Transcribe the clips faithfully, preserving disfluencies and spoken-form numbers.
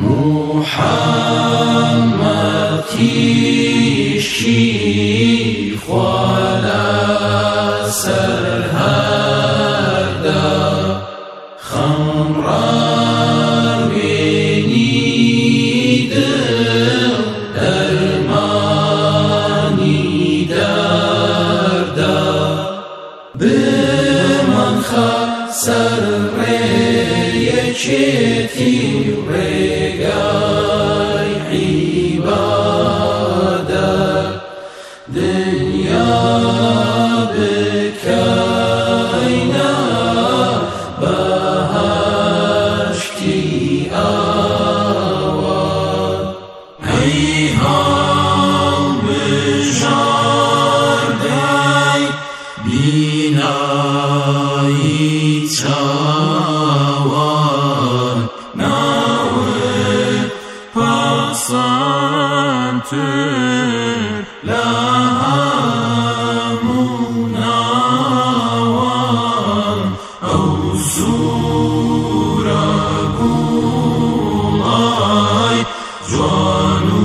محمد کیشی خوالا سرهردا خمرار بینیدم درمانی دردا بمن خسر ریچتی رگای عبادت دنیا بکینا بهشتی آواد ای هم بجاردی بینایی چاوان ناوی پسندتر لهموناوان او زورا گولای جوانو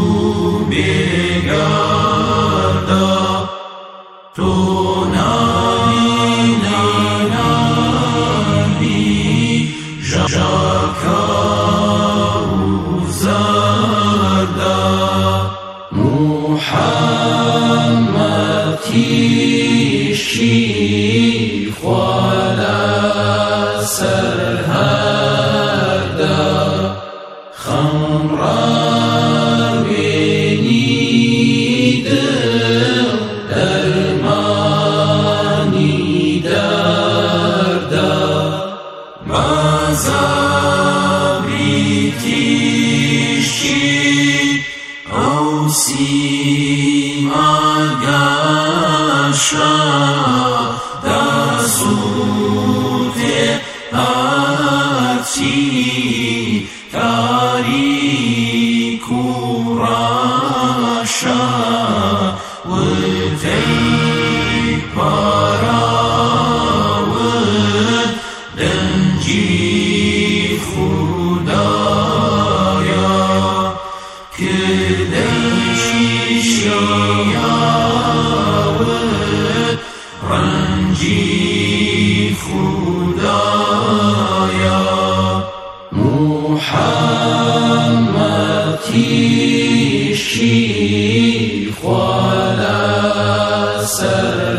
بگردا تو نبینی نبی جاکا و زردا محمد کیشی خوالا سرهردا خمرار بینیدم درمانی دردا مذهبی کیشی او سیما گشا دسوت هرچی تاریک و راشا و تی پاراود دنجی خدایا که دنشی شیاود رنجی خدایا محمد کیشی خوالا سر